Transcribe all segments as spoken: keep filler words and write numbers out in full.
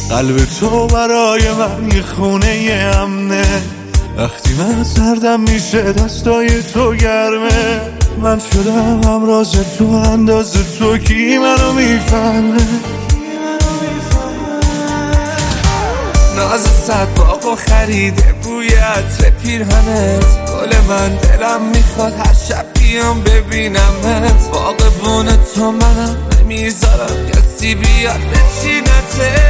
قلب تو برای من یه خونه امنه، وقتی من سردم میشه دستای تو گرمه. من شدم همراز تو اندازه تو، کی منو میفهمه؟ ناز صد باغ و خریده بوی عطر پیرهنت، گل من دلم میخواد هر شب بیام ببینمت. باغبون تو منم نمیذارم کسی بیاد بچینتت.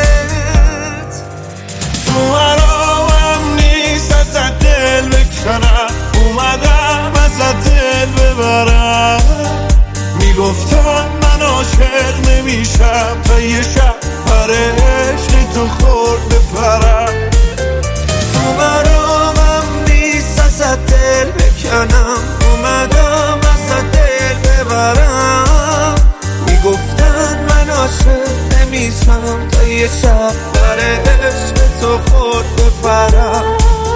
تو مرامم نیست ازت دل بکنم، اومدم ازت دل ببرم. میگفتم من عاشق نمیشم تا یه شب پر عشق تو خورد بپرم. تو مرامم نیست ازت دل بکنم، اومدم ازت دل ببرم. میگفتن من عاشق نمیشم تا یه شب پر عشق تو خورد بپرم.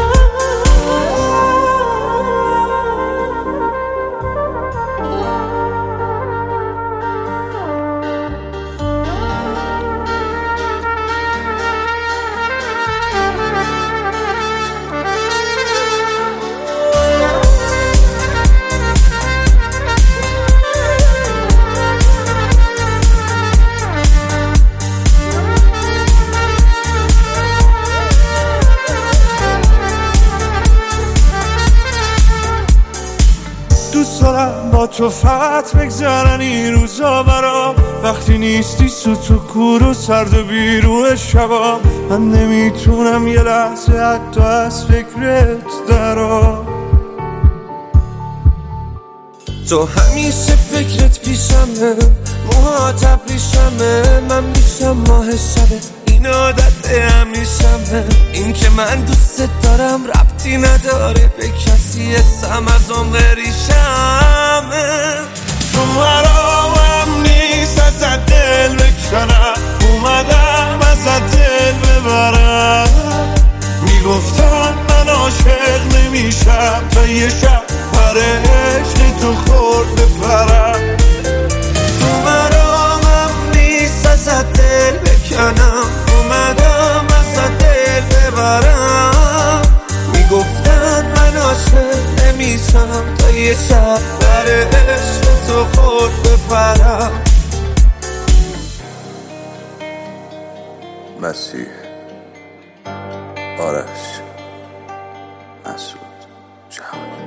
دوست دارم با تو فقط بگذرن این روزا برام، وقتی نیستی سوت و کور و سرد و بیروح شبا. من نمیتونم یه لحظه حتی از فکرت درام. تو همیشه فکرت پیشمه، موهات ابریشمه، من میشم ماه شبه، این عادت همیشمه. این که من دوست دارم ربطی نداره به کسی، اسم از اون بریشمه. تو مرامم نیست ازت دل بکنم، اومدم ازت دل ببرم. میگفتم من عاشق نمیشم تا یه شب پر عشق تو خورد بپرم. تو مرامم نیست ازت دل بکنم، اومدم ازت دل ببرم. میگفتن من عاشق نمیشم تا یه شب پر عشق تو خورد بپرم. مسیح، آرش، مسعود، جهانی.